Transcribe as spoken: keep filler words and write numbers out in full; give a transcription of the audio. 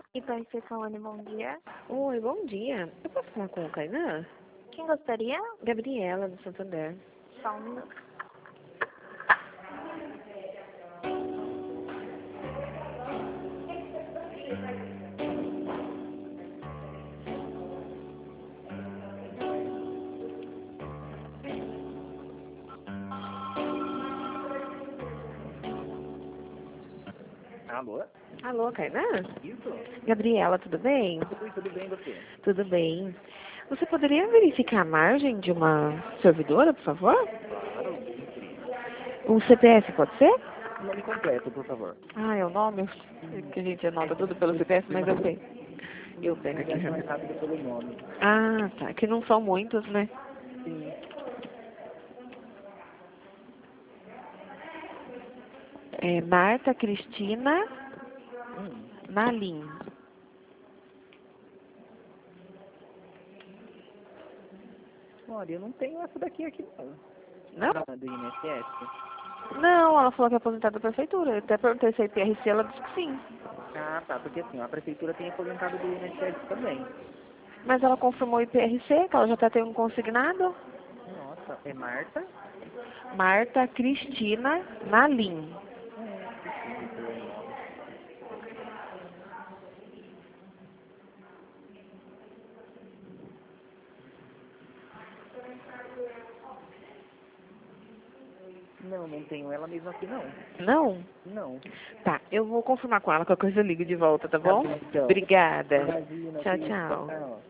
E para ser falando, bom dia. Oi, bom dia. Eu posso falar com o Kainan? Quem gostaria? Gabriela, do Santander. Só um minuto. Alô? Alô, Kainan? Isso? Gabriela, tudo bem? Oi, tudo bem você? Tudo bem. Você poderia verificar a margem de uma servidora, por favor? Claro, entre. O C P F pode ser? Nome completo, por favor. Ah, é o nome? Que a gente anota tudo pelo C P F, mas eu sei. Eu pego aqui Mas mais rapidinho. rápido pelo nome. Ah, tá. Que não são muitos, né? Sim. É Marta Cristina Hum. Nalim. Olha, eu não tenho essa daqui aqui não. Não? Da do I N S S. Não, ela falou que é aposentada da prefeitura. Eu até perguntei se é I P R C, ela disse que sim. Ah, tá, porque assim, a prefeitura tem aposentado do I N S S também. Mas ela confirmou o I P R C, que ela já está tendo um consignado. Nossa, é Marta? Marta Cristina Nalim. É, esqueci de pôr o nome. Não, não tenho ela mesmo aqui não. Não? Não. Tá, eu vou confirmar com ela, qualquer coisa eu ligo de volta, tá Tá bom? bom, então. Obrigada. Imagina, Tchau, que tchau. tchau.